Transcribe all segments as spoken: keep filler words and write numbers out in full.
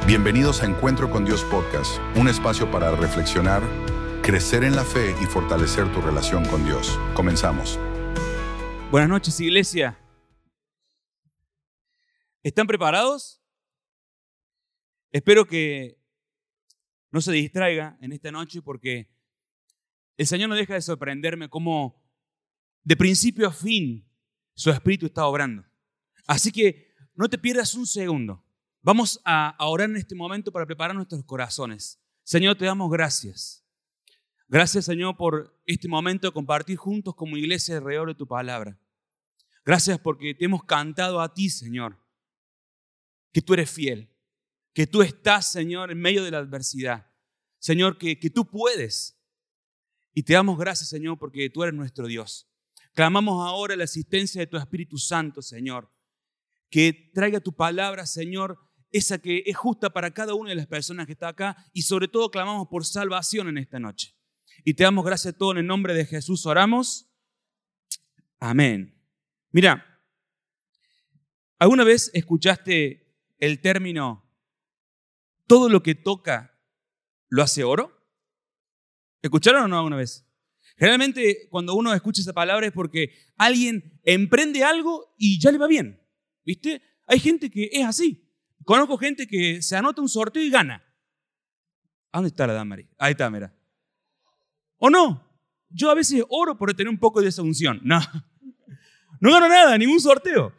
Bienvenidos a Encuentro con Dios Podcast, un espacio para reflexionar, crecer en la fe y fortalecer tu relación con Dios. Comenzamos. Buenas noches, iglesia. ¿Están preparados? Espero que no se distraiga en esta noche porque el Señor no deja de sorprenderme cómo de principio a fin su Espíritu está obrando. Así que no te pierdas un segundo. Vamos a orar en este momento para preparar nuestros corazones. Señor, te damos gracias. Gracias, Señor, por este momento de compartir juntos como iglesia alrededor de tu palabra. Gracias porque te hemos cantado a ti, Señor, que tú eres fiel, que tú estás, Señor, en medio de la adversidad. Señor, que, que tú puedes. Y te damos gracias, Señor, porque tú eres nuestro Dios. Clamamos ahora la asistencia de tu Espíritu Santo, Señor, que traiga tu palabra, Señor, esa que es justa para cada una de las personas que está acá, y sobre todo clamamos por salvación en esta noche. Y te damos gracias a todos en el nombre de Jesús. Oramos. Amén. Mira, ¿alguna vez escuchaste el término todo lo que toca lo hace oro? ¿Escucharon o no alguna vez? Generalmente cuando uno escucha esa palabra es porque alguien emprende algo y ya le va bien. ¿Viste? Hay gente que es así. Conozco gente que se anota un sorteo y gana. ¿A dónde está la Damari? Ahí está, mira. ¿O no? Yo a veces oro por tener un poco de esa unción. No, no gano nada, ningún sorteo.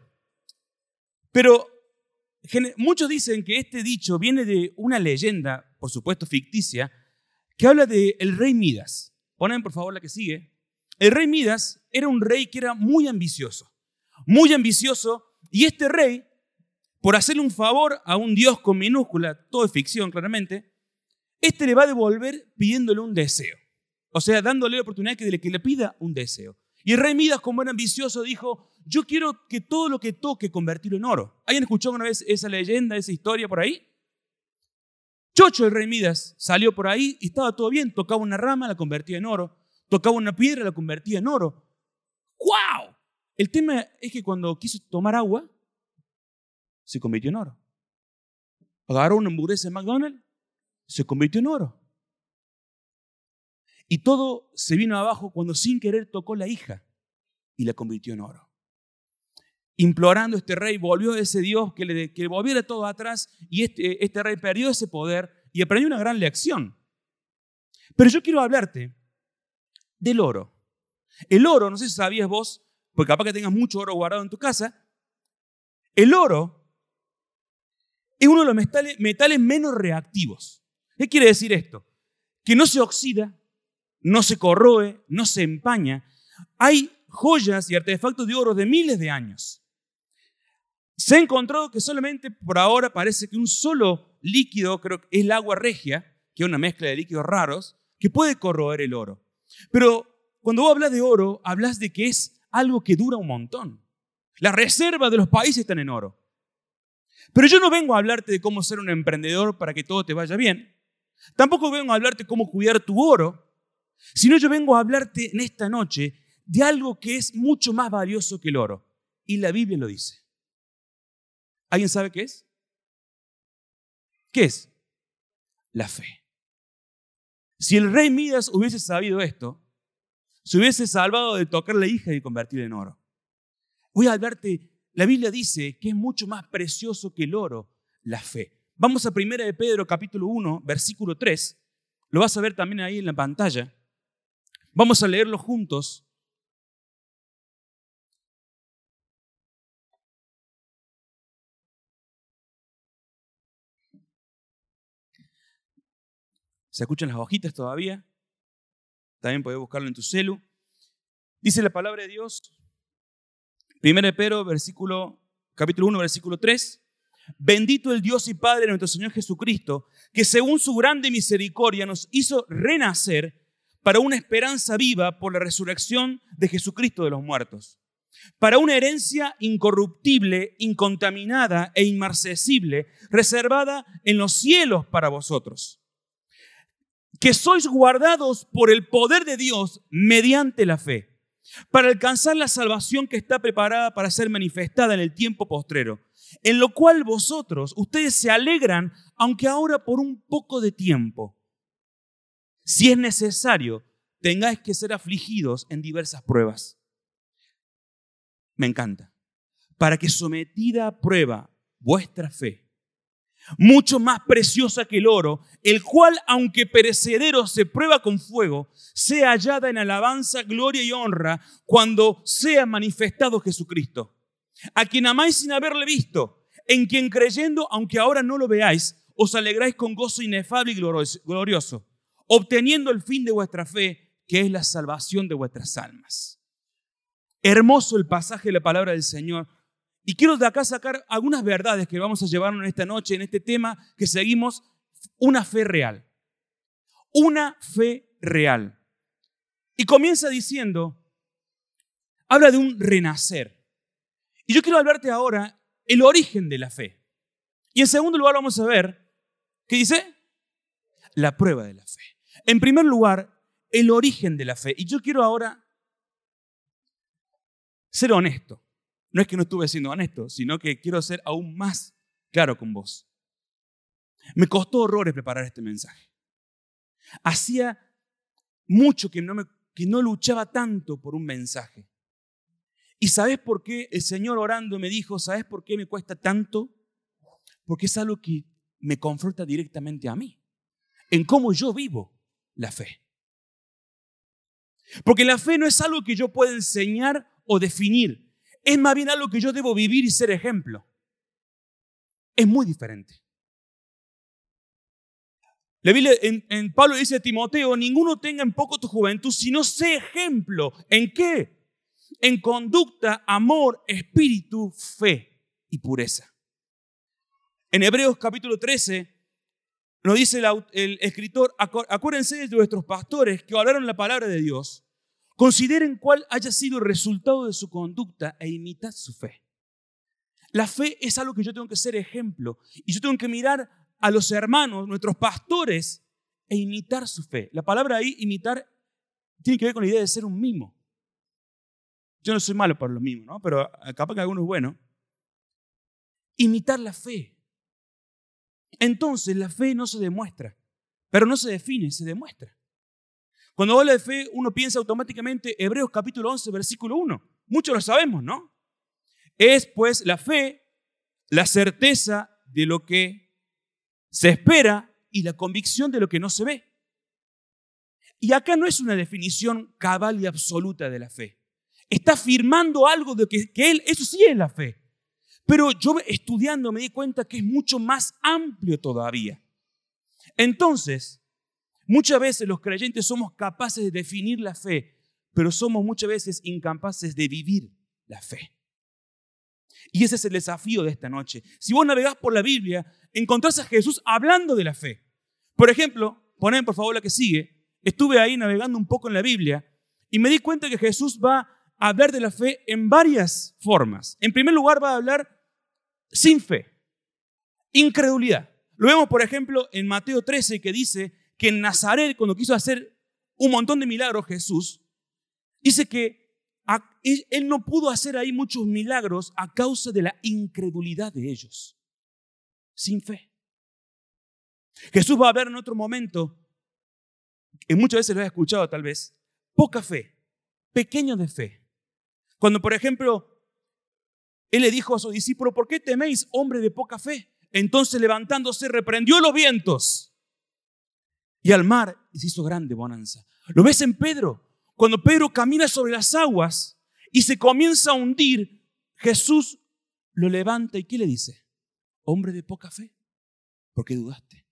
Pero muchos dicen que este dicho viene de una leyenda, por supuesto ficticia, que habla del rey Midas. Ponen por favor la que sigue. El rey Midas era un rey que era muy ambicioso. Muy ambicioso. Y este rey, por hacerle un favor a un dios con minúscula, todo es ficción claramente, este le va a devolver pidiéndole un deseo. O sea, dándole la oportunidad que le, que le pida un deseo. Y el rey Midas, como era ambicioso, dijo, yo quiero que todo lo que toque convertirlo en oro. ¿Alguien escuchó una vez esa leyenda, esa historia por ahí? Chocho, el rey Midas, salió por ahí y estaba todo bien. Tocaba una rama, la convertía en oro. Tocaba una piedra, la convertía en oro. ¡Guau! El tema es que cuando quiso tomar agua, se convirtió en oro. Agarró una hamburguesa de McDonald's, se convirtió en oro. Y todo se vino abajo cuando sin querer tocó la hija y la convirtió en oro. Implorando este rey, volvió a ese Dios que le, que le volviera todo atrás y este, este rey perdió ese poder y aprendió una gran lección. Pero yo quiero hablarte del oro. El oro, no sé si sabías vos, porque capaz que tengas mucho oro guardado en tu casa, el oro es uno de los metales, metales menos reactivos. ¿Qué quiere decir esto? Que no se oxida, no se corroe, no se empaña. Hay joyas y artefactos de oro de miles de años. Se ha encontrado que solamente por ahora parece que un solo líquido, creo que es el agua regia, que es una mezcla de líquidos raros, que puede corroer el oro. Pero cuando vos hablas de oro, hablas de que es algo que dura un montón. Las reservas de los países están en oro. Pero yo no vengo a hablarte de cómo ser un emprendedor para que todo te vaya bien. Tampoco vengo a hablarte de cómo cuidar tu oro, sino yo vengo a hablarte en esta noche de algo que es mucho más valioso que el oro. Y la Biblia lo dice. ¿Alguien sabe qué es? ¿Qué es? La fe. Si el rey Midas hubiese sabido esto, se hubiese salvado de tocar la hija y convertirla en oro. Voy a hablarte, la Biblia dice que es mucho más precioso que el oro, la fe. Vamos a primera de Pedro capítulo uno, versículo tres. Lo vas a ver también ahí en la pantalla. Vamos a leerlo juntos. ¿Se escuchan las hojitas todavía? También puedes buscarlo en tu celu. Dice la palabra de Dios, primera de Pedro, versículo, capítulo uno, versículo tres. Bendito el Dios y Padre de nuestro Señor Jesucristo, que según su grande misericordia nos hizo renacer para una esperanza viva por la resurrección de Jesucristo de los muertos, para una herencia incorruptible, incontaminada e inmarcesible, reservada en los cielos para vosotros, que sois guardados por el poder de Dios mediante la fe, para alcanzar la salvación que está preparada para ser manifestada en el tiempo postrero. en lo cual vosotros, ustedes se alegran, aunque ahora por un poco de tiempo, si es necesario, tengáis que ser afligidos en diversas pruebas. Me encanta. Para que sometida a prueba vuestra fe, mucho más preciosa que el oro, el cual, aunque perecedero, se prueba con fuego, sea hallada en alabanza, gloria y honra cuando sea manifestado Jesucristo, a quien amáis sin haberle visto, en quien creyendo, aunque ahora no lo veáis, os alegráis con gozo inefable y glorioso, obteniendo el fin de vuestra fe, que es la salvación de vuestras almas. Hermoso el pasaje de la palabra del Señor. Y quiero de acá sacar algunas verdades que vamos a llevarnos en esta noche, en este tema que seguimos, una fe real. Una fe real. Y comienza diciendo, habla de un renacer. Y yo quiero hablarte ahora el origen de la fe. Y en segundo lugar vamos a ver, ¿qué dice? La prueba de la fe. En primer lugar, el origen de la fe. Y yo quiero ahora ser honesto. No es que no estuve siendo honesto, sino que quiero ser aún más claro con vos. Me costó horrores preparar este mensaje. Hacía mucho que no, me, que no luchaba tanto por un mensaje. ¿Y sabés por qué el Señor orando me dijo, ¿sabés por qué me cuesta tanto? Porque es algo que me confronta directamente a mí, en cómo yo vivo la fe. Porque la fe no es algo que yo pueda enseñar o definir. Es más bien algo que yo debo vivir y ser ejemplo. Es muy diferente. La Biblia, en, en Pablo dice a Timoteo, ninguno tenga en poco tu juventud, sino sé ejemplo. ¿En qué? En conducta, amor, espíritu, fe y pureza. En Hebreos capítulo trece nos dice el, el escritor, acuérdense de vuestros pastores que hablaron la palabra de Dios. Consideren cuál haya sido el resultado de su conducta e imitad su fe. La fe es algo que yo tengo que ser ejemplo. Y yo tengo que mirar a los hermanos, nuestros pastores, e imitar su fe. La palabra ahí, imitar, tiene que ver con la idea de ser un mimo. Yo no soy malo para los mimos, ¿no? Pero capaz que alguno es bueno. Imitar la fe. Entonces la fe no se demuestra, pero no se define, se demuestra. Cuando habla de fe, uno piensa automáticamente Hebreos capítulo once, versículo uno. Muchos lo sabemos, ¿no? Es pues la fe, la certeza de lo que se espera y la convicción de lo que no se ve. Y acá no es una definición cabal y absoluta de la fe. Está afirmando algo de que, que él, eso sí es la fe. Pero yo estudiando me di cuenta que es mucho más amplio todavía. Entonces, muchas veces los creyentes somos capaces de definir la fe, pero somos muchas veces incapaces de vivir la fe. Y ese es el desafío de esta noche. Si vos navegás por la Biblia, encontrás a Jesús hablando de la fe. Por ejemplo, ponen por favor la que sigue. Estuve ahí navegando un poco en la Biblia y me di cuenta que Jesús va a hablar de la fe en varias formas. En primer lugar, va a hablar sin fe, incredulidad. Lo vemos, por ejemplo, en Mateo trece, que dice que en Nazaret, cuando quiso hacer un montón de milagros Jesús, dice que él no pudo hacer ahí muchos milagros a causa de la incredulidad de ellos. Sin fe. Jesús va a hablar en otro momento, que muchas veces lo he escuchado tal vez, poca fe, pequeño de fe. Cuando, por ejemplo, él le dijo a sus discípulos, ¿por qué teméis, hombre de poca fe? Entonces levantándose reprendió los vientos y al mar se hizo grande bonanza. ¿Lo ves en Pedro? Cuando Pedro camina sobre las aguas y se comienza a hundir, Jesús lo levanta y ¿qué le dice? Hombre de poca fe, ¿por qué dudaste?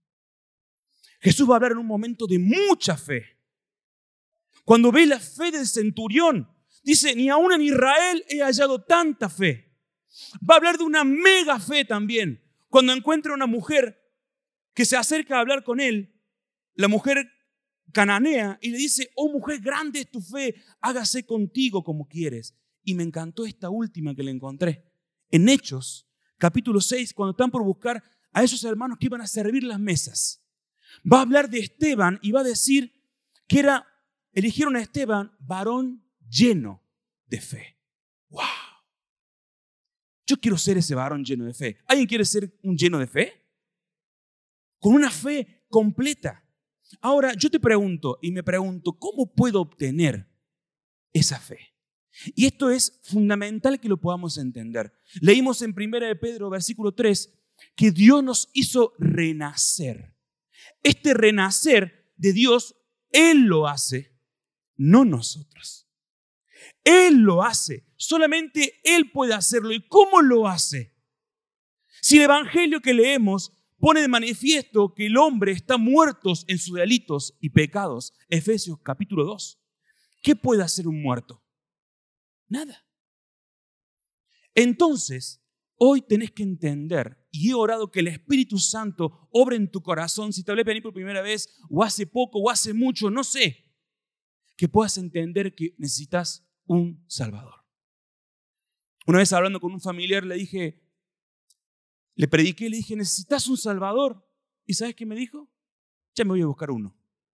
Jesús va a hablar en un momento de mucha fe. Cuando ve la fe del centurión, dice, ni aún en Israel he hallado tanta fe. Va a hablar de una mega fe también. Cuando encuentra una mujer que se acerca a hablar con él, la mujer cananea, y le dice, oh mujer, grande es tu fe, hágase contigo como quieres. Y me encantó esta última que le encontré. En Hechos, capítulo seis, cuando están por buscar a esos hermanos que iban a servir las mesas. Va a hablar de Esteban y va a decir que era, eligieron a Esteban, varón lleno de fe. ¡Wow! Yo quiero ser ese varón lleno de fe. ¿Alguien quiere ser un lleno de fe? Con una fe completa. Ahora, yo te pregunto y me pregunto, ¿cómo puedo obtener esa fe? Y esto es fundamental que lo podamos entender. Leímos en primera de Pedro, versículo tres, que Dios nos hizo renacer. Este renacer de Dios, Él lo hace, no nosotros. Él lo hace, solamente Él puede hacerlo. ¿Y cómo lo hace? Si el evangelio que leemos pone de manifiesto que el hombre está muerto en sus delitos y pecados, Efesios capítulo dos, ¿qué puede hacer un muerto? Nada. Entonces, hoy tenés que entender, y he orado que el Espíritu Santo obre en tu corazón, si te hablé venir por primera vez, o hace poco, o hace mucho, no sé, que puedas entender que necesitas un Salvador. Una vez hablando con un familiar le dije, le prediqué, le dije, necesitas un Salvador. ¿Y sabes qué me dijo? Ya me voy a buscar uno.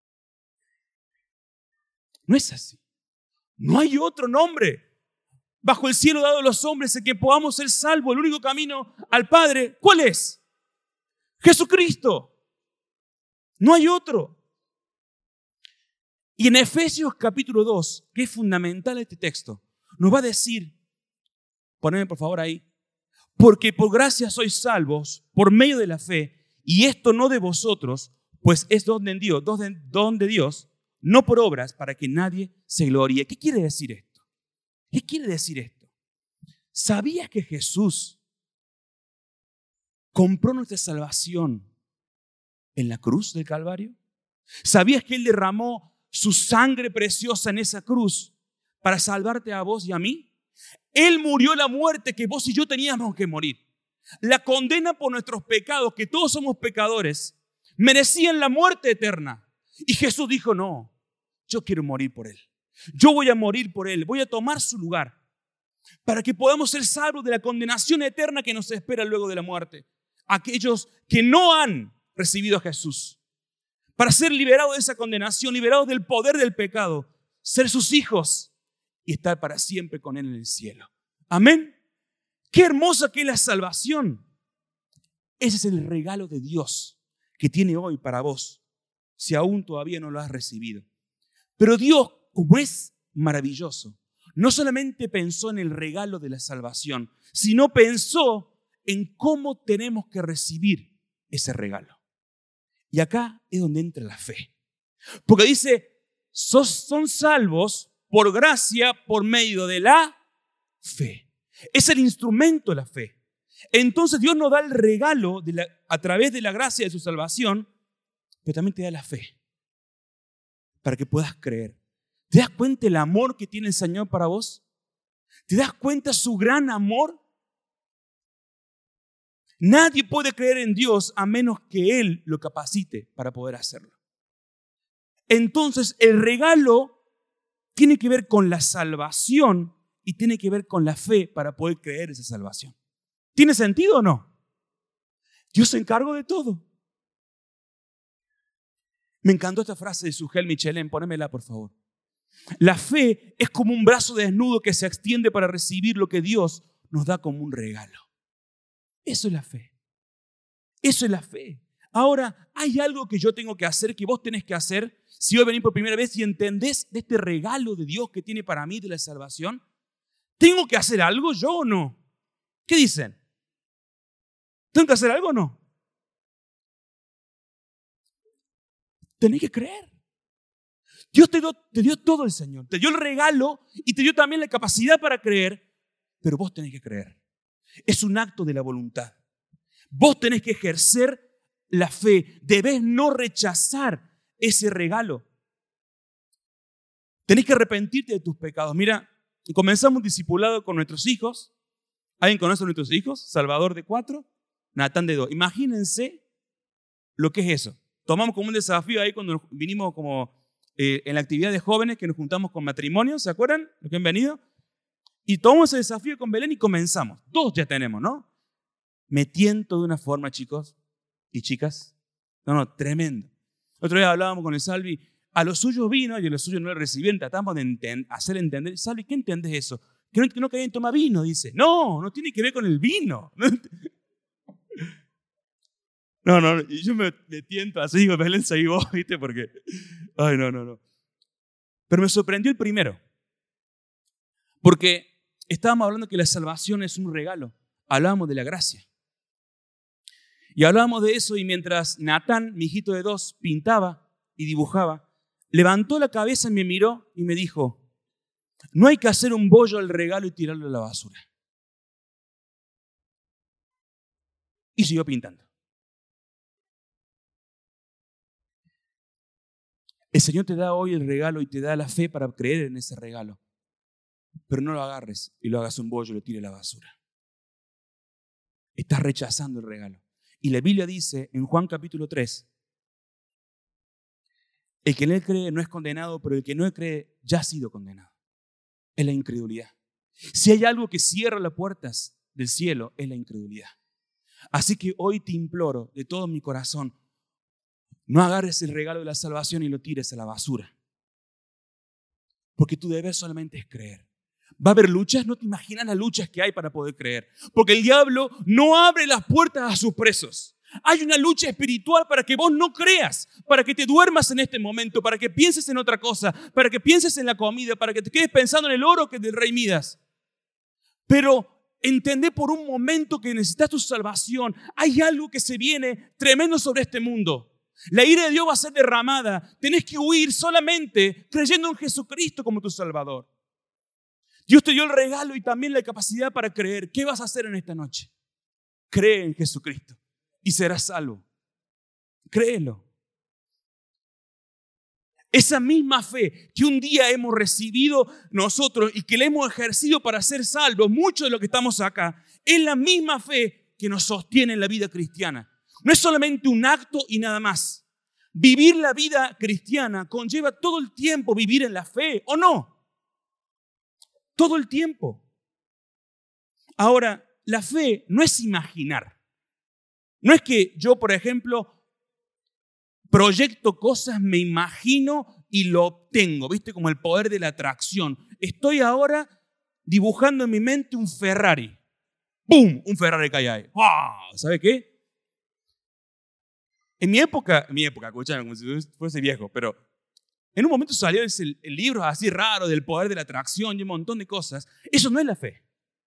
No es así. No hay otro nombre bajo el cielo dado a los hombres en que podamos ser salvos. El único camino al Padre, ¿cuál es? Jesucristo. No hay otro. Y en Efesios capítulo dos, que es fundamental este texto, nos va a decir, poneme por favor ahí, porque por gracia sois salvos por medio de la fe, y esto no de vosotros, pues es don de Dios, don de Dios, no por obras para que nadie se gloríe. ¿Qué quiere decir esto? ¿Qué quiere decir esto? ¿Sabías que Jesús compró nuestra salvación en la cruz del Calvario? ¿Sabías que Él derramó su sangre preciosa en esa cruz para salvarte a vos y a mí? Él murió la muerte que vos y yo teníamos que morir. La condena por nuestros pecados, que todos somos pecadores, merecían la muerte eterna. Y Jesús dijo, no, yo quiero morir por Él. Yo voy a morir por Él, voy a tomar su lugar para que podamos ser salvos de la condenación eterna que nos espera luego de la muerte. Aquellos que no han recibido a Jesús, para ser liberados de esa condenación, liberados del poder del pecado, ser sus hijos y estar para siempre con Él en el cielo. Amén. Qué hermosa que es la salvación. Ese es el regalo de Dios que tiene hoy para vos, si aún todavía no lo has recibido. Pero Dios, como es maravilloso, no solamente pensó en el regalo de la salvación, sino pensó en cómo tenemos que recibir ese regalo. Y acá es donde entra la fe. Porque dice, sos, son salvos por gracia, por medio de la fe. Es el instrumento de la fe. Entonces Dios nos da el regalo de la, a través de la gracia de su salvación, pero también te da la fe para que puedas creer. ¿Te das cuenta el amor que tiene el Señor para vos? ¿Te das cuenta su gran amor? Nadie puede creer en Dios a menos que Él lo capacite para poder hacerlo. Entonces el regalo tiene que ver con la salvación y tiene que ver con la fe para poder creer esa salvación. ¿Tiene sentido o no? Dios se encargó de todo. Me encantó esta frase de Sujel Michelén, ponémela por favor. La fe es como un brazo desnudo que se extiende para recibir lo que Dios nos da como un regalo. Eso es la fe. Eso es la fe. Ahora, hay algo que yo tengo que hacer, que vos tenés que hacer, si hoy venís por primera vez y entendés de este regalo de Dios que tiene para mí de la salvación. ¿Tengo que hacer algo yo o no? ¿Qué dicen? ¿Tengo que hacer algo o no? Tenés que creer. Dios te dio, te dio todo el Señor. Te dio el regalo y te dio también la capacidad para creer, pero vos tenés que creer. Es un acto de la voluntad. Vos tenés que ejercer la fe. Debés no rechazar ese regalo. Tenés que arrepentirte de tus pecados. Mira, comenzamos un discipulado con nuestros hijos. ¿Alguien conoce a nuestros hijos? Salvador de cuatro, Natán de dos. Imagínense lo que es eso. Tomamos como un desafío ahí cuando vinimos como eh, en la actividad de jóvenes que nos juntamos con matrimonios. ¿Se acuerdan? Los que han venido. Y tomamos ese desafío con Belén y comenzamos. Dos ya tenemos, ¿no? Me tiento de una forma, chicos y chicas. No, no, tremendo. Otro día hablábamos con el Salvi. A los suyos vino y a los suyos no le recibieron. Tratamos de enten- hacer entender. Salvi, ¿qué entendés eso? que no, que no querían tomar vino, dice. No, no tiene que ver con el vino. No, no, yo me, me tiento así, digo, Belén, seguí vos, ¿viste? Porque, ay, no, no, no. Pero me sorprendió el primero. Porque estábamos hablando que la salvación es un regalo. Hablábamos de la gracia. Y hablábamos de eso y mientras Natán, mi hijito de dos, pintaba y dibujaba, levantó la cabeza y me miró y me dijo, no hay que hacer un bollo al regalo y tirarlo a la basura. Y siguió pintando. El Señor te da hoy el regalo y te da la fe para creer en ese regalo. Pero no lo agarres y lo hagas un bollo y lo tires a la basura. Estás rechazando el regalo. Y la Biblia dice en Juan capítulo tres, el que en él cree no es condenado, pero el que no cree ya ha sido condenado. Es la incredulidad. Si hay algo que cierra las puertas del cielo, es la incredulidad. Así que hoy te imploro de todo mi corazón, no agarres el regalo de la salvación y lo tires a la basura. Porque tu deber solamente es creer. Va a haber luchas, no te imaginas las luchas que hay para poder creer. Porque el diablo no abre las puertas a sus presos. Hay una lucha espiritual para que vos no creas, para que te duermas en este momento, para que pienses en otra cosa, para que pienses en la comida, para que te quedes pensando en el oro que es del rey Midas. Pero entendé por un momento que necesitas tu salvación. Hay algo que se viene tremendo sobre este mundo. La ira de Dios va a ser derramada. Tenés que huir solamente creyendo en Jesucristo como tu Salvador. Dios te dio el regalo y también la capacidad para creer. ¿Qué vas a hacer en esta noche? Cree en Jesucristo y serás salvo. Créelo. Esa misma fe que un día hemos recibido nosotros y que la hemos ejercido para ser salvos, muchos de los que estamos acá, es la misma fe que nos sostiene en la vida cristiana. No es solamente un acto y nada más. Vivir la vida cristiana conlleva todo el tiempo vivir en la fe, ¿o no? Todo el tiempo. Ahora, la fe no es imaginar. No es que yo, por ejemplo, proyecto cosas, me imagino y lo obtengo, ¿viste? Como el poder de la atracción. Estoy ahora dibujando en mi mente un Ferrari. ¡Pum! Un Ferrari cae ahí. ¡Wow! ¿Sabe qué? En mi época, en mi época, escuchame, como si fuese viejo, pero en un momento salió ese, el libro así raro del poder de la atracción y un montón de cosas. Eso no es la fe.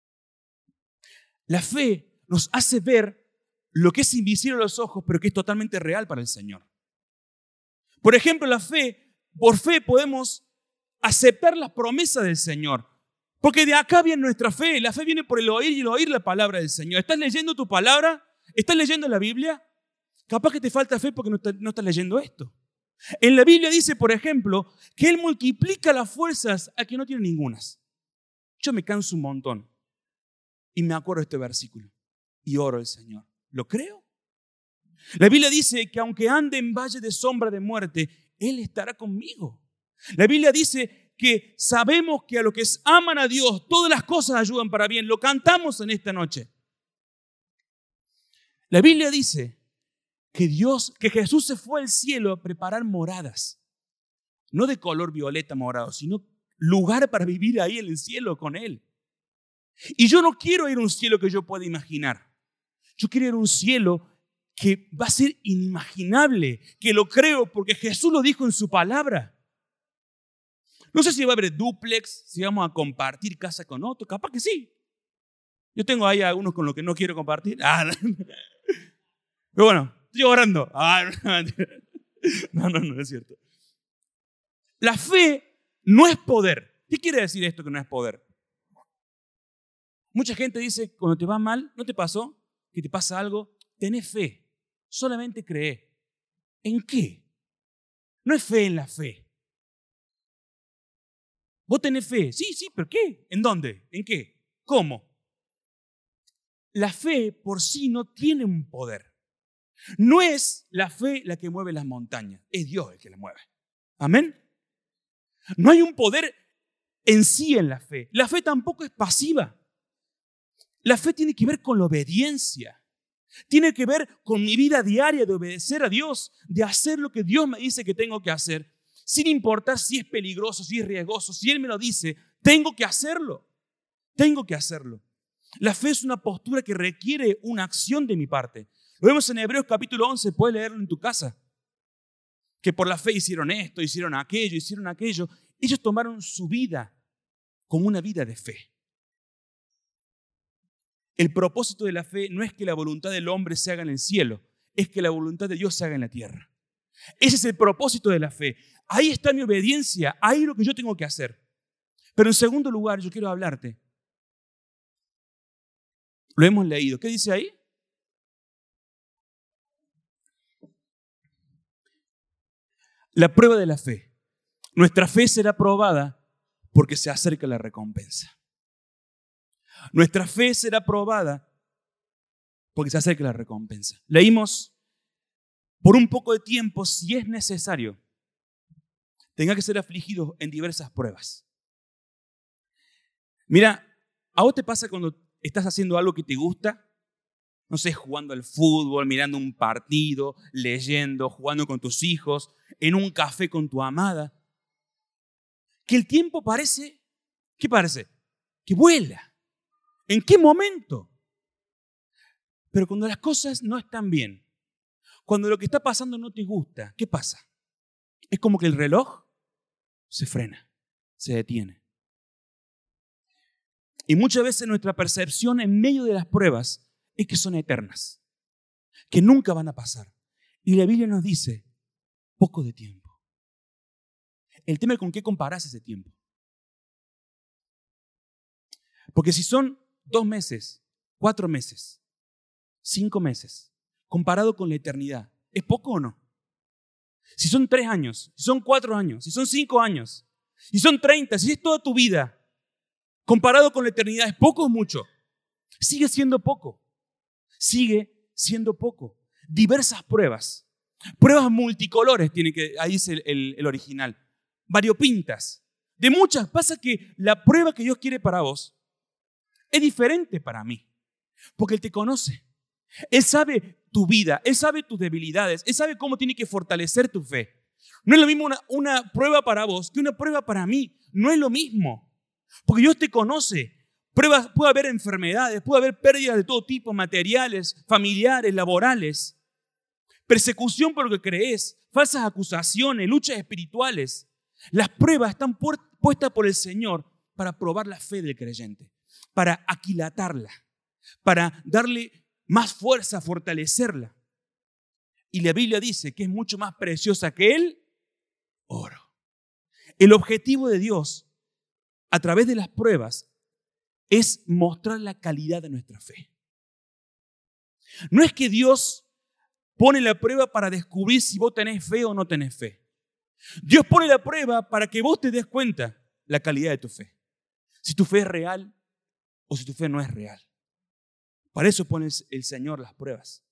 La fe nos hace ver lo que es invisible a los ojos, pero que es totalmente real para el Señor. Por ejemplo, la fe, por fe podemos aceptar las promesas del Señor. Porque de acá viene nuestra fe. La fe viene por el oír y el oír la palabra del Señor. ¿Estás leyendo tu palabra? ¿Estás leyendo la Biblia? Capaz que te falta fe porque no estás, no estás leyendo esto. En la Biblia dice, por ejemplo, que Él multiplica las fuerzas a quien no tiene ningunas. Yo me canso un montón y me acuerdo de este versículo y oro al Señor. ¿Lo creo? La Biblia dice que aunque ande en valle de sombra de muerte, Él estará conmigo. La Biblia dice que sabemos que a los que aman a Dios, todas las cosas ayudan para bien. Lo cantamos en esta noche. La Biblia dice que Dios, que Jesús se fue al cielo a preparar moradas. No de color violeta morado, sino lugar para vivir ahí en el cielo con Él. Y yo no quiero ir a un cielo que yo pueda imaginar. Yo quiero ir a un cielo que va a ser inimaginable, que lo creo porque Jesús lo dijo en su palabra. No sé si va a haber dúplex, si vamos a compartir casa con otro, capaz que sí. Yo tengo ahí algunos con los que no quiero compartir. Ah, no. Pero bueno, estoy orando. Ah, no, no, no es cierto. La fe no es poder. ¿Qué quiere decir esto que no es poder? Mucha gente dice, cuando te va mal, ¿no te pasó? Que te pasa algo, tenés fe. Solamente cree. ¿En qué? No es fe en la fe. ¿Vos tenés fe? Sí, sí, ¿pero qué? ¿En dónde? ¿En qué? ¿Cómo? La fe por sí no tiene un poder. No es la fe la que mueve las montañas, es Dios el que la mueve. ¿Amén? No hay un poder en sí en la fe. La fe tampoco es pasiva. La fe tiene que ver con la obediencia. Tiene que ver con mi vida diaria de obedecer a Dios, de hacer lo que Dios me dice que tengo que hacer, sin importar si es peligroso, si es riesgoso. Si Él me lo dice, tengo que hacerlo. Tengo que hacerlo. La fe es una postura que requiere una acción de mi parte. Lo vemos en Hebreos capítulo once, puedes leerlo en tu casa. Que por la fe hicieron esto, hicieron aquello, hicieron aquello. Ellos tomaron su vida como una vida de fe. El propósito de la fe no es que la voluntad del hombre se haga en el cielo, es que la voluntad de Dios se haga en la tierra. Ese es el propósito de la fe. Ahí está mi obediencia, ahí es lo que yo tengo que hacer. Pero en segundo lugar, yo quiero hablarte. Lo hemos leído. ¿Qué dice ahí? La prueba de la fe. Nuestra fe será probada porque se acerca la recompensa. Nuestra fe será probada porque se acerca la recompensa. Leímos, por un poco de tiempo, si es necesario, tenga que ser afligido en diversas pruebas. Mira, ¿a vos te pasa cuando estás haciendo algo que te gusta? No sé, jugando al fútbol, mirando un partido, leyendo, jugando con tus hijos, en un café con tu amada. Que el tiempo parece, ¿qué parece? Que vuela. ¿En qué momento? Pero cuando las cosas no están bien, cuando lo que está pasando no te gusta, ¿qué pasa? Es como que el reloj se frena, se detiene. Y muchas veces nuestra percepción en medio de las pruebas es que son eternas, que nunca van a pasar. Y la Biblia nos dice, poco de tiempo. El tema es con qué comparás ese tiempo. Porque si son dos meses, cuatro meses, cinco meses, comparado con la eternidad, ¿es poco o no? Si son tres años, si son cuatro años, si son cinco años, si son treinta, si es toda tu vida, comparado con la eternidad, ¿es poco o mucho? Sigue siendo poco. Sigue siendo poco. Diversas pruebas. Pruebas multicolores, tiene que, ahí es el, el, el original. Variopintas. De muchas. Pasa que la prueba que Dios quiere para vos es diferente para mí. Porque Él te conoce. Él sabe tu vida. Él sabe tus debilidades. Él sabe cómo tiene que fortalecer tu fe. No es lo mismo una, una prueba para vos que una prueba para mí. No es lo mismo. Porque Dios te conoce. Pruebas, puede haber enfermedades, puede haber pérdidas de todo tipo, materiales, familiares, laborales, persecución por lo que crees, falsas acusaciones, luchas espirituales. Las pruebas están puestas por el Señor para probar la fe del creyente, para aquilatarla, para darle más fuerza, fortalecerla. Y la Biblia dice que es mucho más preciosa que el oro. El objetivo de Dios a través de las pruebas es mostrar la calidad de nuestra fe. No es que Dios pone la prueba para descubrir si vos tenés fe o no tenés fe. Dios pone la prueba para que vos te des cuenta la calidad de tu fe. Si tu fe es real o si tu fe no es real. Para eso pone el Señor las pruebas.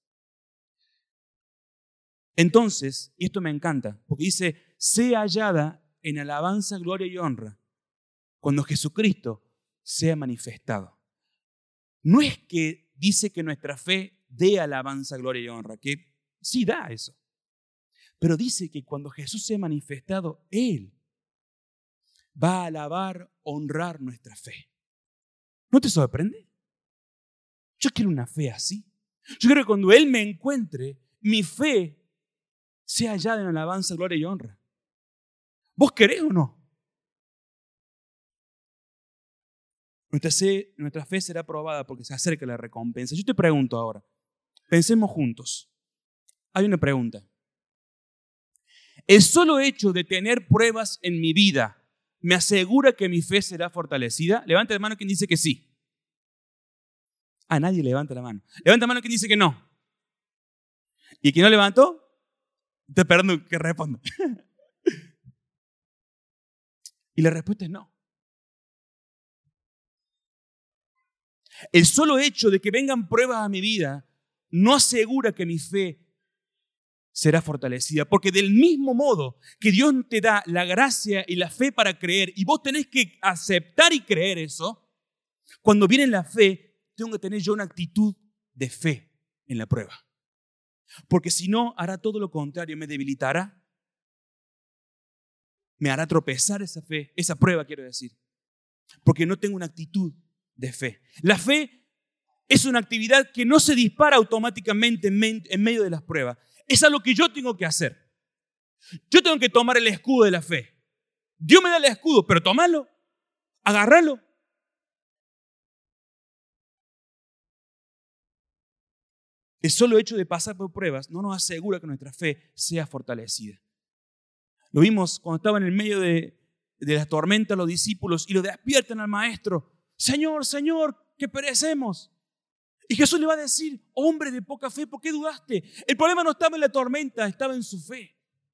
Entonces, y esto me encanta, porque dice, sea hallada en alabanza, gloria y honra cuando Jesucristo sea manifestado. No es que dice que nuestra fe dé alabanza, gloria y honra, que sí da eso. Pero dice que cuando Jesús sea manifestado, Él va a alabar, honrar nuestra fe. ¿No te sorprende? Yo quiero una fe así. Yo quiero que cuando Él me encuentre, mi fe sea hallada en alabanza, gloria y honra. ¿Vos querés o no? Nuestra fe, nuestra fe será probada porque se acerca la recompensa. Yo te pregunto ahora, pensemos juntos. Hay una pregunta. ¿El solo hecho de tener pruebas en mi vida me asegura que mi fe será fortalecida? Levanta la mano quien dice que sí. Ah, nadie levanta la mano. Levanta la mano quien dice que no. ¿Y quien no levantó? Te esperando que responda. Y la respuesta es no. El solo hecho de que vengan pruebas a mi vida no asegura que mi fe será fortalecida. Porque del mismo modo que Dios te da la gracia y la fe para creer, y vos tenés que aceptar y creer eso, cuando viene la fe, tengo que tener yo una actitud de fe en la prueba. Porque si no, hará todo lo contrario, me debilitará, me hará tropezar esa fe, esa prueba quiero decir. Porque no tengo una actitud de fe. La fe es una actividad que no se dispara automáticamente en medio de las pruebas. Es algo que yo tengo que hacer. Yo tengo que tomar el escudo de la fe. Dios me da el escudo, pero tómalo, agárralo. El solo hecho de pasar por pruebas no nos asegura que nuestra fe sea fortalecida. Lo vimos cuando estaban en el medio de, de la tormenta los discípulos y lo despiertan al maestro. Señor, Señor, que perecemos. Y Jesús le va a decir, hombre de poca fe, ¿por qué dudaste? El problema no estaba en la tormenta, estaba en su fe.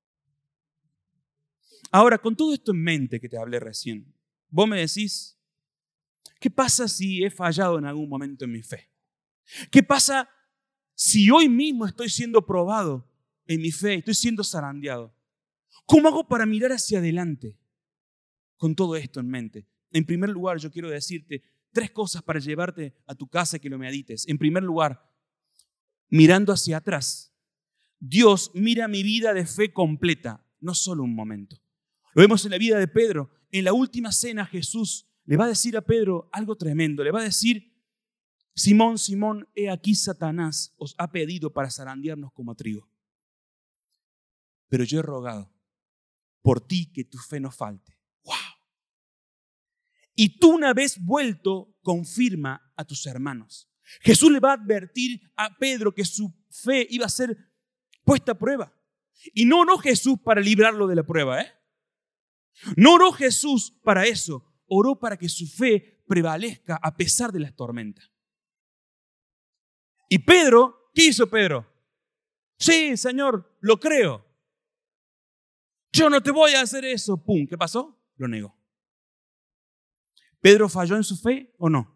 Ahora, con todo esto en mente que te hablé recién, vos me decís, ¿qué pasa si he fallado en algún momento en mi fe? ¿Qué pasa si hoy mismo estoy siendo probado en mi fe, estoy siendo zarandeado? ¿Cómo hago para mirar hacia adelante con todo esto en mente? En primer lugar, yo quiero decirte tres cosas para llevarte a tu casa y que lo medites. En primer lugar, mirando hacia atrás, Dios mira mi vida de fe completa, no solo un momento. Lo vemos en la vida de Pedro. En la última cena Jesús le va a decir a Pedro algo tremendo. Le va a decir, Simón, Simón, he aquí Satanás os ha pedido para zarandearnos como a trigo. Pero yo he rogado por ti que tu fe no falte. ¡Wow! Y tú una vez vuelto, confirma a tus hermanos. Jesús le va a advertir a Pedro que su fe iba a ser puesta a prueba. Y no oró Jesús para librarlo de la prueba, ¿eh? No oró Jesús para eso. Oró para que su fe prevalezca a pesar de las tormentas. Y Pedro, ¿qué hizo Pedro? Sí, Señor, lo creo. Yo no te voy a hacer eso. Pum, ¿qué pasó? Lo negó. ¿Pedro falló en su fe o no?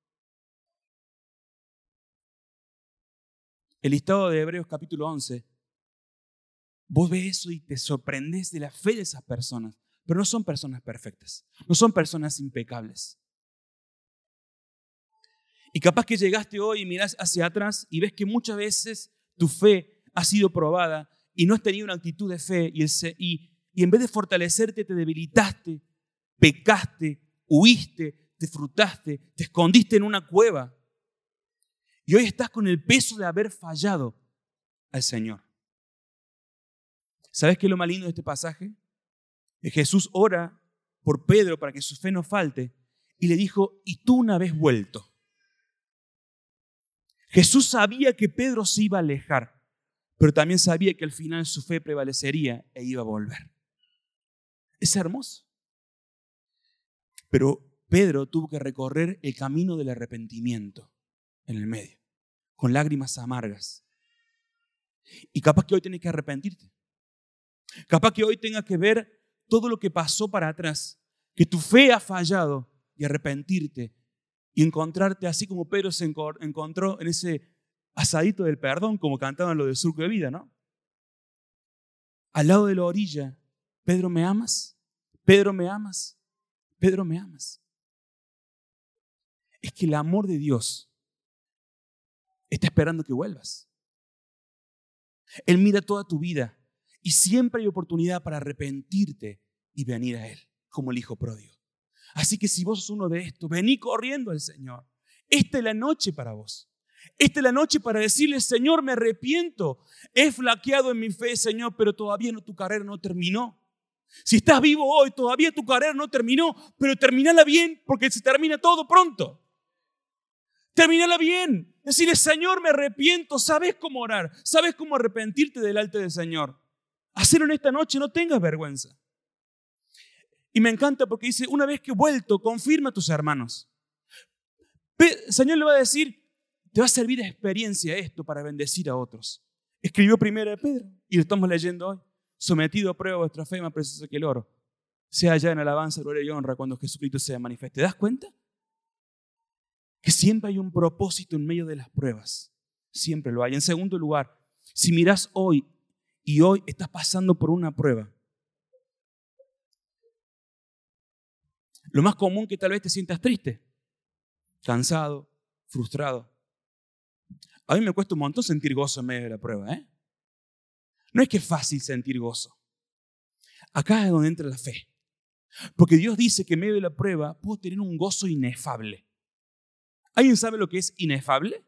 El listado de Hebreos capítulo once, vos ves eso y te sorprendes de la fe de esas personas, pero no son personas perfectas, no son personas impecables. Y capaz que llegaste hoy y mirás hacia atrás y ves que muchas veces tu fe ha sido probada y no has tenido una actitud de fe y, el, y, y en vez de fortalecerte te debilitaste, pecaste, huiste, te frutaste, te escondiste en una cueva. Y hoy estás con el peso de haber fallado al Señor. ¿Sabes qué es lo más lindo de este pasaje? Que Jesús ora por Pedro para que su fe no falte y le dijo, y tú una vez vuelto. Jesús sabía que Pedro se iba a alejar, pero también sabía que al final su fe prevalecería e iba a volver. Es hermoso. Pero Pedro tuvo que recorrer el camino del arrepentimiento en el medio, con lágrimas amargas. Y capaz que hoy tienes que arrepentirte. Capaz que hoy tengas que ver todo lo que pasó para atrás, que tu fe ha fallado y arrepentirte y encontrarte así como Pedro se encontró en ese asadito del perdón, como cantaban los de Surco de Vida, ¿no? Al lado de la orilla, Pedro, ¿me amas? Pedro, ¿me amas? Pedro, ¿me amas? Es que el amor de Dios está esperando que vuelvas. Él mira toda tu vida y siempre hay oportunidad para arrepentirte y venir a Él, como el hijo pródigo. Así que si vos sos uno de estos, vení corriendo al Señor. Esta es la noche para vos. Esta es la noche para decirle, Señor, me arrepiento. He flaqueado en mi fe, Señor, pero todavía no, tu carrera no terminó. Si estás vivo hoy, todavía tu carrera no terminó, pero terminala bien porque se termina todo pronto. Terminala bien. Decirle, Señor, me arrepiento. ¿Sabes cómo orar? ¿Sabes cómo arrepentirte delante del Señor? Hacerlo en esta noche, no tengas vergüenza. Y me encanta porque dice, una vez que he vuelto, confirma a tus hermanos. El Señor le va a decir, te va a servir de experiencia esto para bendecir a otros. Escribió primero de Pedro y lo estamos leyendo hoy. Sometido a prueba vuestra fe más preciosa que el oro. Sea ya en alabanza, gloria y honra cuando Jesucristo sea manifiesto. ¿Te das cuenta? Que siempre hay un propósito en medio de las pruebas. Siempre lo hay. En segundo lugar, si miras hoy y hoy estás pasando por una prueba, lo más común que tal vez te sientas triste, cansado, frustrado. A mí me cuesta un montón sentir gozo en medio de la prueba, ¿eh? No es que es fácil sentir gozo. Acá es donde entra la fe. Porque Dios dice que en medio de la prueba puedo tener un gozo inefable. ¿Alguien sabe lo que es inefable?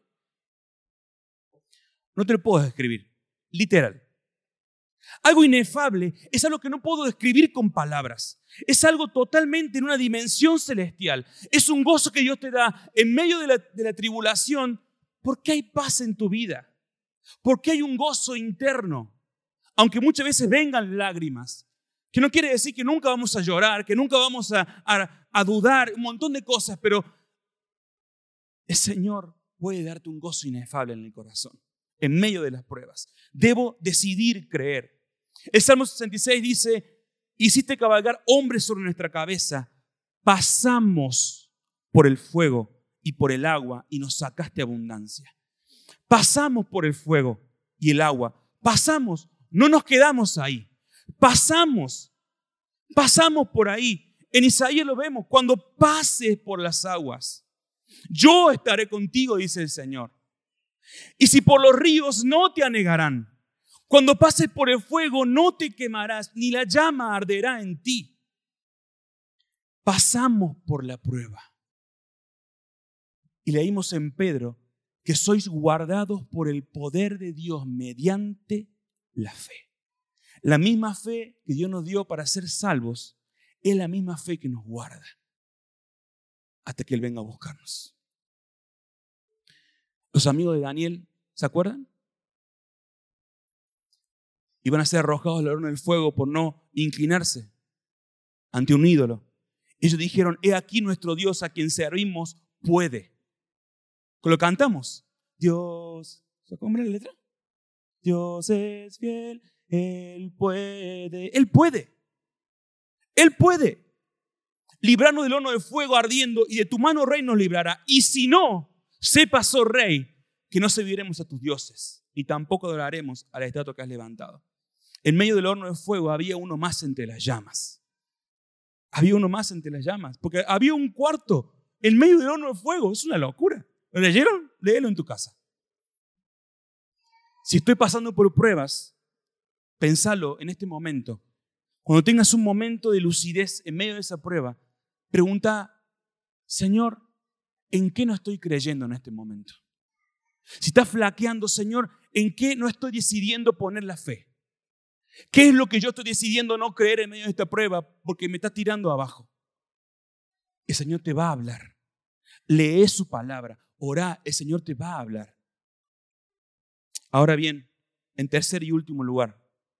No te lo puedo describir, literal. Algo inefable es algo que no puedo describir con palabras. Es algo totalmente en una dimensión celestial. Es un gozo que Dios te da en medio de la, de la tribulación, porque hay paz en tu vida, porque hay un gozo interno. Aunque muchas veces vengan lágrimas, que no quiere decir que nunca vamos a llorar, que nunca vamos a, a, a dudar, un montón de cosas, pero el Señor puede darte un gozo inefable en el corazón, en medio de las pruebas. Debo decidir creer. El Salmo sesenta y seis dice: hiciste cabalgar hombres sobre nuestra cabeza, pasamos por el fuego y por el agua y nos sacaste abundancia. Pasamos por el fuego y el agua, pasamos, no nos quedamos ahí, pasamos, pasamos por ahí. En Isaías lo vemos: cuando pases por las aguas, yo estaré contigo, dice el Señor. Y si por los ríos, no te anegarán. Cuando pases por el fuego, no te quemarás, ni la llama arderá en ti. Pasamos por la prueba. Y leímos en Pedro que sois guardados por el poder de Dios mediante la fe. La misma fe que Dios nos dio para ser salvos es la misma fe que nos guarda hasta que Él venga a buscarnos. Los amigos de Daniel, ¿se acuerdan? Iban a ser arrojados al horno del fuego por no inclinarse ante un ídolo. Ellos dijeron: he aquí nuestro Dios a quien servimos puede. Lo cantamos. Dios, ¿cómo era la letra? Dios es fiel, Él puede. Él puede. Él puede librarnos del horno de fuego ardiendo, y de tu mano, Rey, nos librará. Y si no, sepas, oh Rey, que no serviremos a tus dioses, ni tampoco adoraremos a la estatua que has levantado. En medio del horno de fuego había uno más entre las llamas. Había uno más entre las llamas, porque había un cuarto en medio del horno de fuego. Es una locura. ¿Lo leyeron? Léelo en tu casa. Si estoy pasando por pruebas, pensalo en este momento. Cuando tengas un momento de lucidez en medio de esa prueba, pregunta: Señor, ¿en qué no estoy creyendo en este momento? Si estás flaqueando, Señor, ¿en qué no estoy decidiendo poner la fe? ¿Qué es lo que yo estoy decidiendo no creer en medio de esta prueba porque me está tirando abajo? El Señor te va a hablar. Lee su palabra, orá, el Señor te va a hablar. Ahora bien, en tercer y último lugar,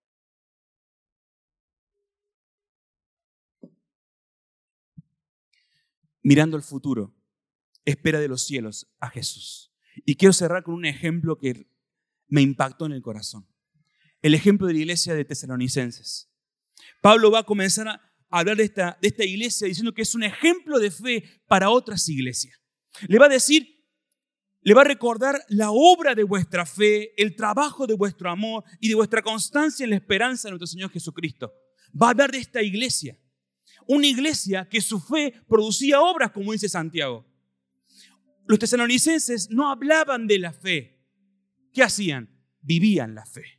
mirando al futuro, espera de los cielos a Jesús. Y quiero cerrar con un ejemplo que me impactó en el corazón. El ejemplo de la iglesia de Tesalonicenses. Pablo va a comenzar a hablar de esta, de esta iglesia diciendo que es un ejemplo de fe para otras iglesias. Le va a decir, le va a recordar la obra de vuestra fe, el trabajo de vuestro amor y de vuestra constancia en la esperanza de nuestro Señor Jesucristo. Va a hablar de esta iglesia. Una iglesia que su fe producía obras, como dice Santiago. Los tesalonicenses no hablaban de la fe. ¿Qué hacían? Vivían la fe.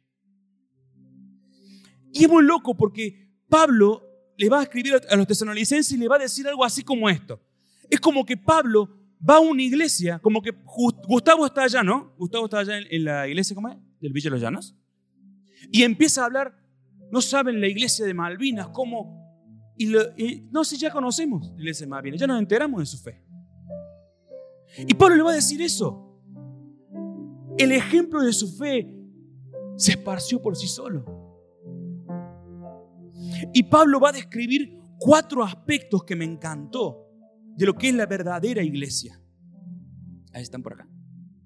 Y es muy loco porque Pablo le va a escribir a los tesalonicenses y le va a decir algo así como esto. Es como que Pablo va a una iglesia, como que Gustavo está allá, ¿no? Gustavo está allá en la iglesia, ¿cómo es? Del Villa de los Llanos. Y empieza a hablar, no saben, la iglesia de Malvinas, cómo... Y, lo, y no sé, si ya conocemos la iglesia de Malvinas, ya nos enteramos de su fe. Y Pablo le va a decir eso. El ejemplo de su fe se esparció por sí solo. Y Pablo va a describir cuatro aspectos que me encantó de lo que es la verdadera iglesia. Ahí están por acá.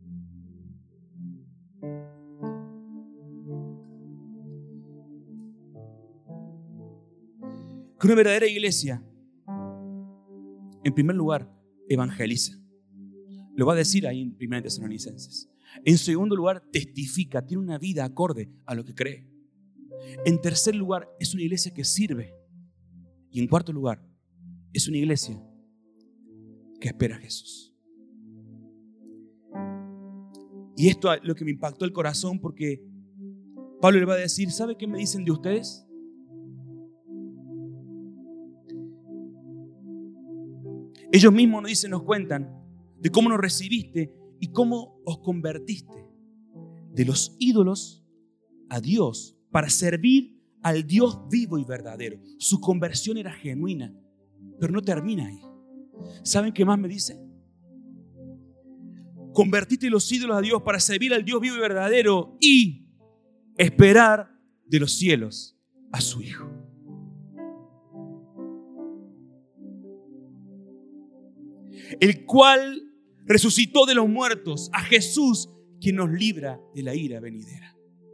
Que una verdadera iglesia, en primer lugar, evangeliza. Lo va a decir ahí en Primera Tesalonicenses. En segundo lugar, testifica, tiene una vida acorde a lo que cree. En tercer lugar, es una iglesia que sirve. Y en cuarto lugar, es una iglesia que espera a Jesús. Y esto es lo que me impactó el corazón, porque Pablo le va a decir, ¿sabe qué me dicen de ustedes? Ellos mismos nos dicen, nos cuentan de cómo nos recibiste y cómo os convertiste de los ídolos a Dios para servir al Dios vivo y verdadero. Su conversión era genuina, pero no termina ahí. ¿Saben qué más me dice? Convertiste los ídolos a Dios para servir al Dios vivo y verdadero y esperar de los cielos a su Hijo. El cual resucitó de los muertos, a Jesús, quien nos libra de la ira venidera.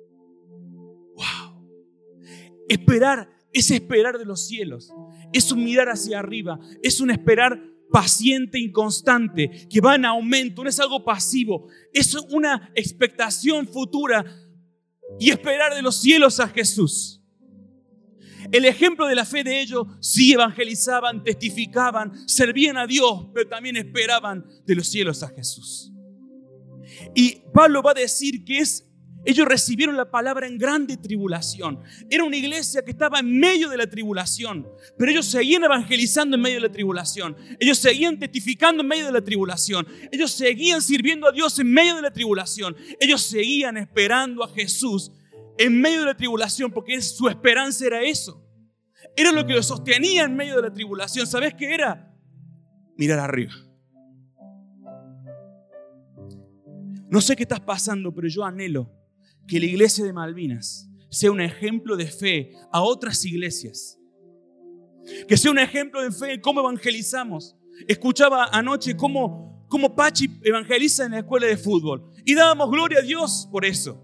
¡Wow! Esperar es esperar de los cielos, es un mirar hacia arriba, es un esperar paciente y constante, que va en aumento, no es algo pasivo, es una expectación futura y esperar de los cielos a Jesús. El ejemplo de la fe de ellos, sí evangelizaban, testificaban, servían a Dios, pero también esperaban de los cielos a Jesús. Y Pablo va a decir que es, ellos recibieron la palabra en grande tribulación. Era una iglesia que estaba en medio de la tribulación, pero ellos seguían evangelizando en medio de la tribulación. Ellos seguían testificando en medio de la tribulación. Ellos seguían sirviendo a Dios en medio de la tribulación. Ellos seguían esperando a Jesús en medio de la tribulación, porque su esperanza era eso. Era lo que los sostenía en medio de la tribulación. ¿Sabes qué era? Mirar arriba. No sé qué estás pasando, pero yo anhelo que la iglesia de Malvinas sea un ejemplo de fe a otras iglesias. Que sea un ejemplo de fe en cómo evangelizamos. Escuchaba anoche cómo, cómo Pachi evangeliza en la escuela de fútbol. Y dábamos gloria a Dios por eso.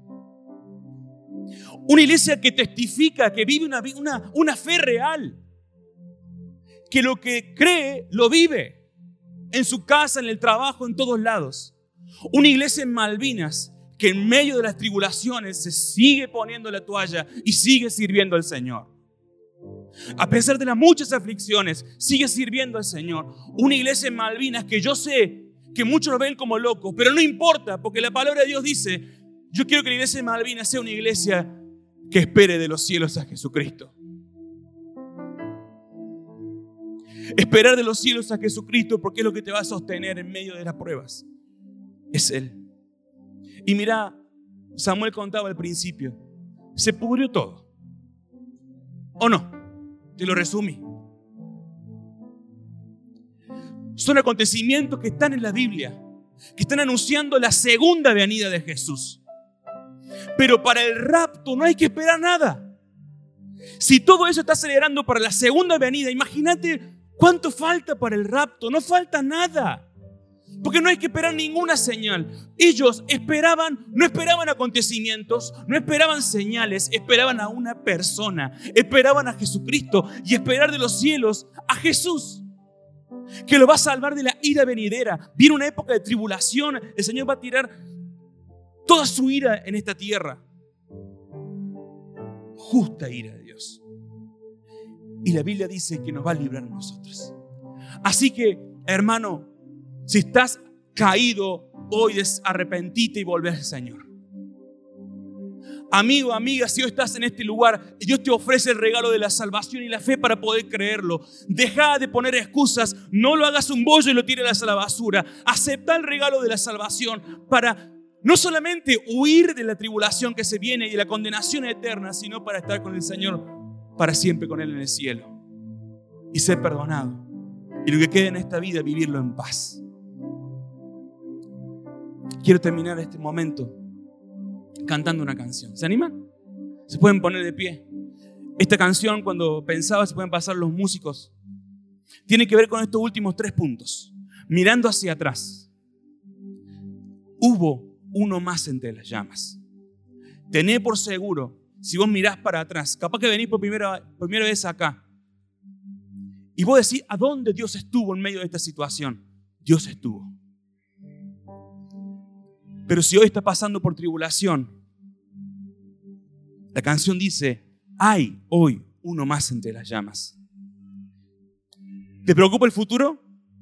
Una iglesia que testifica, que vive una, una, una fe real. Que lo que cree, lo vive. En su casa, en el trabajo, en todos lados. Una iglesia en Malvinas que en medio de las tribulaciones se sigue poniendo la toalla y sigue sirviendo al Señor. A pesar de las muchas aflicciones, sigue sirviendo al Señor. Una iglesia en Malvinas que yo sé que muchos lo ven como locos, pero no importa, porque la palabra de Dios dice, yo quiero que la iglesia de Malvinas sea una iglesia que espere de los cielos a Jesucristo. Esperar de los cielos a Jesucristo, porque es lo que te va a sostener en medio de las pruebas. Es Él. Y mira, Samuel contaba al principio, se pudrió todo. ¿O no? Te lo resumí. Son acontecimientos que están en la Biblia, que están anunciando la segunda venida de Jesús. Pero para el rapto no hay que esperar nada. Si todo eso está acelerando para la segunda venida, imagínate cuánto falta para el rapto. No falta nada. Porque no hay que esperar ninguna señal. Ellos esperaban, no esperaban acontecimientos, no esperaban señales, esperaban a una persona, esperaban a Jesucristo y esperar de los cielos a Jesús, que lo va a salvar de la ira venidera. Viene una época de tribulación, el Señor va a tirar toda su ira en esta tierra. Justa ira de Dios. Y la Biblia dice que nos va a librar a nosotros. Así que, hermano, si estás caído, hoy arrepentite y volvé al Señor. Amigo, amiga, si hoy estás en este lugar, Dios te ofrece el regalo de la salvación y la fe para poder creerlo. Deja de poner excusas, no lo hagas un bollo y lo tires a la basura. Acepta el regalo de la salvación para no solamente huir de la tribulación que se viene y de la condenación eterna, sino para estar con el Señor para siempre con Él en el cielo y ser perdonado. Y lo que quede en esta vida, vivirlo en paz. Quiero terminar este momento cantando una canción. ¿Se animan? Se pueden poner de pie. Esta canción, cuando pensaba se pueden pasar los músicos, tiene que ver con estos últimos tres puntos. Mirando hacia atrás, hubo uno más entre las llamas. Tené por seguro, si vos mirás para atrás, capaz que venís por primera, primera vez acá, y vos decís, ¿a dónde Dios estuvo en medio de esta situación? Dios estuvo. Pero si hoy está pasando por tribulación, la canción dice, hay hoy uno más entre las llamas. ¿Te preocupa el futuro?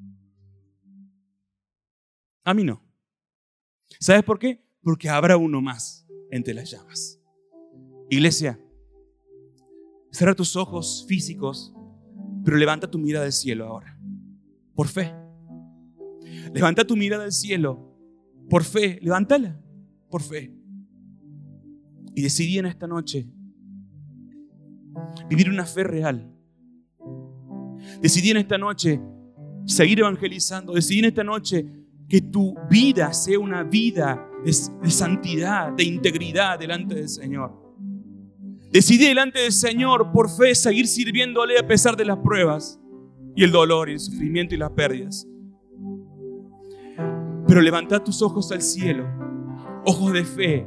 A mí no. ¿Sabes por qué? Porque habrá uno más entre las llamas. Iglesia, cierra tus ojos físicos, pero levanta tu mirada al cielo ahora, por fe. Levanta tu mirada al cielo. Por fe, levántala. Por fe. Y decidí en esta noche vivir una fe real. Decidí en esta noche seguir evangelizando. Decidí en esta noche que tu vida sea una vida de, de santidad, de integridad delante del Señor. Decidí delante del Señor por fe seguir sirviéndole a pesar de las pruebas y el dolor y el sufrimiento y las pérdidas. Pero levanta tus ojos al cielo, ojos de fe,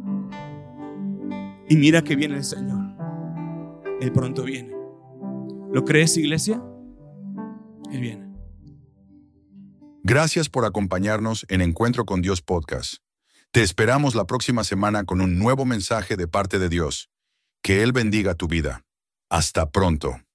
y mira que viene el Señor. Él pronto viene. ¿Lo crees, iglesia? Él viene. Gracias por acompañarnos en Encuentro con Dios Podcast. Te esperamos la próxima semana con un nuevo mensaje de parte de Dios. Que Él bendiga tu vida. Hasta pronto.